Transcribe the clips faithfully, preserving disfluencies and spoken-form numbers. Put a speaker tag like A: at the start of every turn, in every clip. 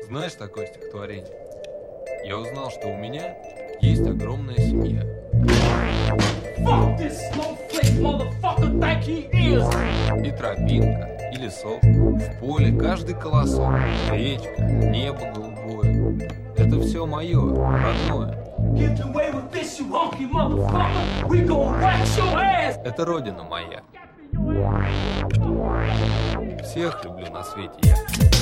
A: Знаешь такое стихотворение? Я узнал, что у меня есть огромная семья. И тропинка, и лесок, в поле каждый колосок, речка, небо голубое. Это все мое, родное. Это родина моя. Всех люблю на свете я.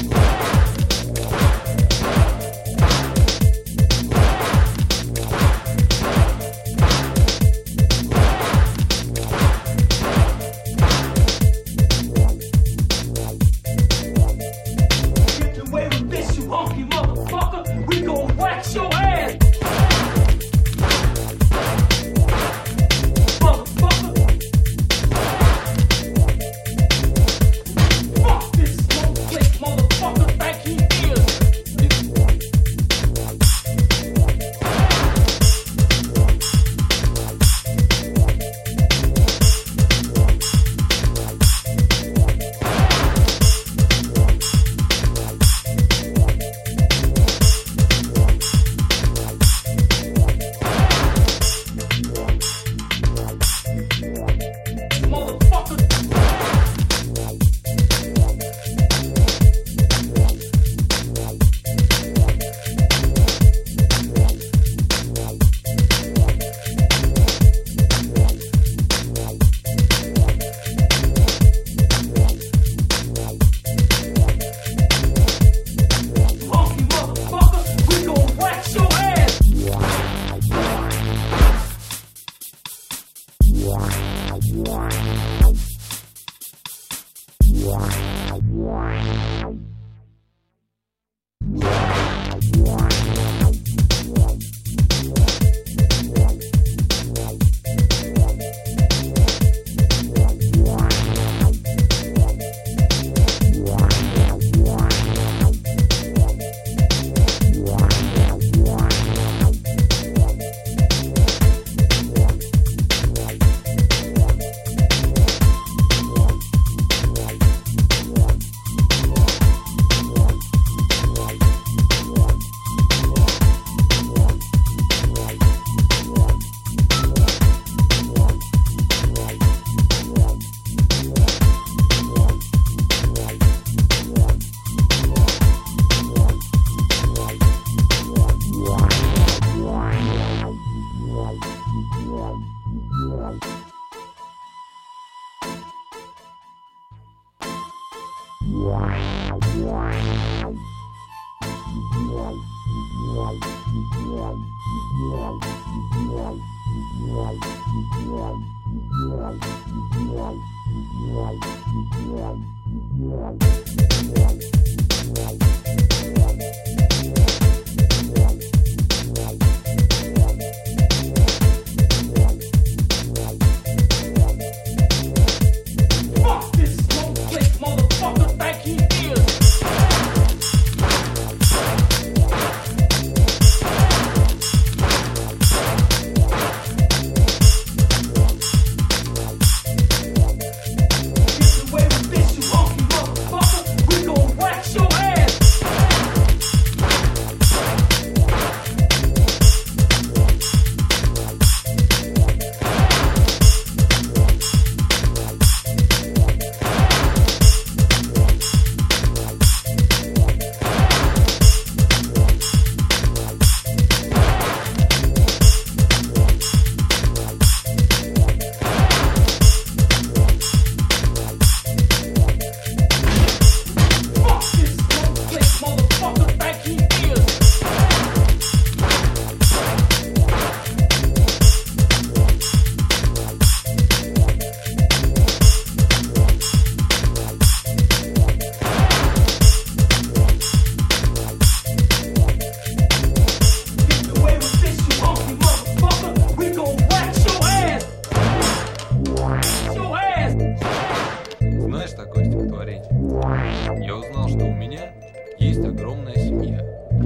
A: Я узнал, что у меня есть огромная семья.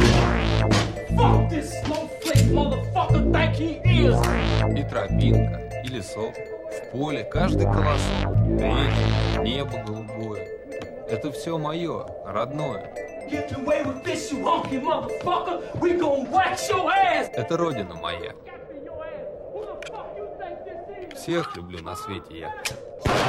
A: И тропинка, и лесок, в поле каждый колосок, речка, небо голубое. Это все мое, родное. Это родина моя. Всех люблю на свете я.